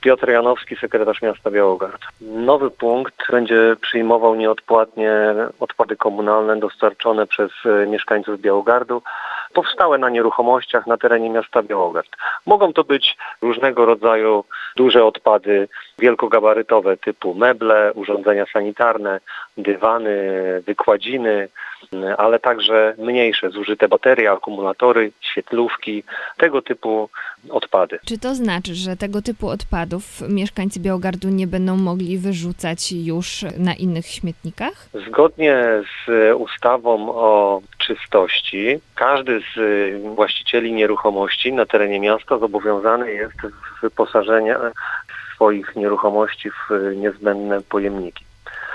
Piotr Janowski, sekretarz miasta Białogard. Nowy punkt będzie przyjmował nieodpłatnie odpady komunalne dostarczone przez mieszkańców Białogardu, powstałe na nieruchomościach na terenie miasta Białogard. Mogą to być różnego rodzaju duże odpady wielkogabarytowe typu meble, urządzenia sanitarne, dywany, wykładziny, ale także mniejsze, zużyte baterie, akumulatory, świetlówki, tego typu odpady. Czy to znaczy, że tego typu odpadów mieszkańcy Białogardu nie będą mogli wyrzucać już na innych śmietnikach? Zgodnie z ustawą o czystości, każdy z właścicieli nieruchomości na terenie miasta zobowiązany jest w wyposażenie swoich nieruchomości w niezbędne pojemniki.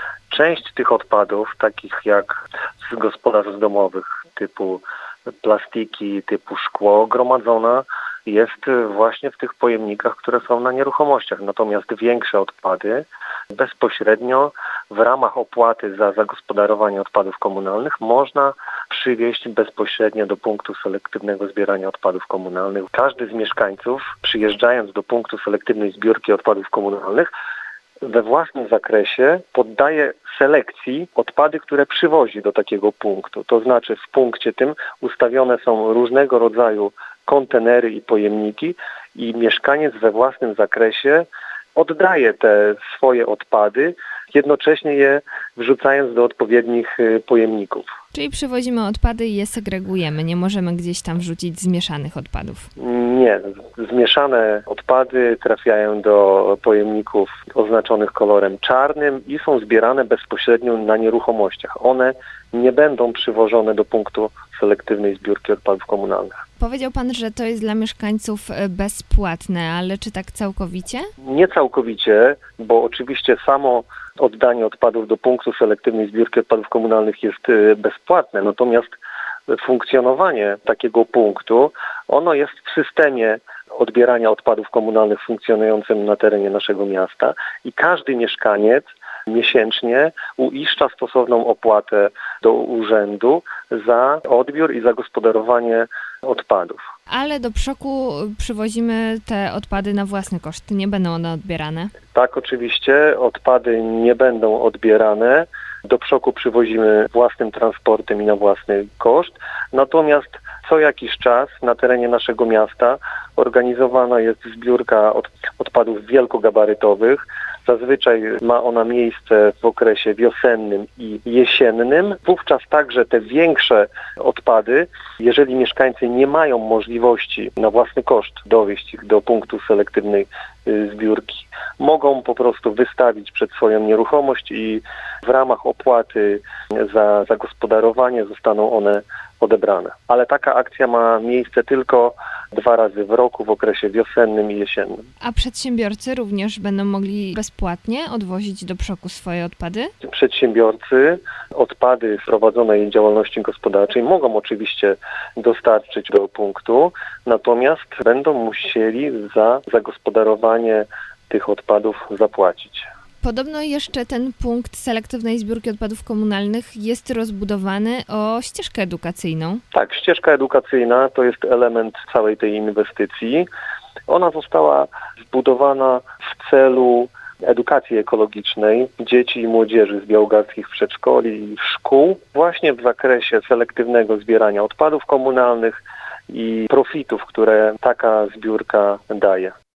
Część tych odpadów, takich jak z gospodarstw domowych typu plastiki, typu szkło, gromadzona jest właśnie w tych pojemnikach, które są na nieruchomościach. Natomiast większe odpady bezpośrednio w ramach opłaty za zagospodarowanie odpadów komunalnych można przywieźć bezpośrednio do punktu selektywnego zbierania odpadów komunalnych. Każdy z mieszkańców, przyjeżdżając do punktu selektywnej zbiórki odpadów komunalnych, we własnym zakresie poddaje selekcji odpady, które przywozi do takiego punktu. To znaczy w punkcie tym ustawione są różnego rodzaju kontenery i pojemniki i mieszkaniec we własnym zakresie oddaje te swoje odpady, jednocześnie je wrzucając do odpowiednich pojemników. Czyli przywozimy odpady i je segregujemy, nie możemy gdzieś tam wrzucić zmieszanych odpadów? Nie, zmieszane odpady trafiają do pojemników oznaczonych kolorem czarnym i są zbierane bezpośrednio na nieruchomościach. One nie będą przywożone do punktu selektywnej zbiórki odpadów komunalnych. Powiedział Pan, że to jest dla mieszkańców bezpłatne, ale czy tak całkowicie? Nie całkowicie, bo oczywiście samo oddanie odpadów do punktu selektywnej zbiórki odpadów komunalnych jest bezpłatne, natomiast funkcjonowanie takiego punktu, ono jest w systemie odbierania odpadów komunalnych funkcjonującym na terenie naszego miasta i każdy mieszkaniec miesięcznie uiszcza stosowną opłatę do urzędu za odbiór i zagospodarowanie odpadów. Ale do przoku przywozimy te odpady na własny koszt, nie będą one odbierane? Tak, oczywiście, odpady nie będą odbierane. Do przoku przywozimy własnym transportem i na własny koszt. Natomiast co jakiś czas na terenie naszego miasta organizowana jest zbiórka odpadów wielkogabarytowych. Zazwyczaj ma ona miejsce w okresie wiosennym i jesiennym. Wówczas także te większe odpady, jeżeli mieszkańcy nie mają możliwości na własny koszt dowieźć ich do punktu selektywnej zbiórki, mogą po prostu wystawić przed swoją nieruchomość i w ramach opłaty za zagospodarowanie zostaną one odebrane. Ale taka akcja ma miejsce tylko 2 razy w roku w okresie wiosennym i jesiennym. A przedsiębiorcy również będą mogli bezpłatnie odwozić do przoku swoje odpady? Przedsiębiorcy odpady z prowadzonej działalności gospodarczej mogą oczywiście dostarczyć do punktu, natomiast będą musieli za zagospodarowanie tych odpadów zapłacić. Podobno jeszcze ten punkt selektywnej zbiórki odpadów komunalnych jest rozbudowany o ścieżkę edukacyjną. Tak, ścieżka edukacyjna to jest element całej tej inwestycji. Ona została zbudowana w celu edukacji ekologicznej dzieci i młodzieży z białogardzkich przedszkoli i szkół właśnie w zakresie selektywnego zbierania odpadów komunalnych i profitów, które taka zbiórka daje.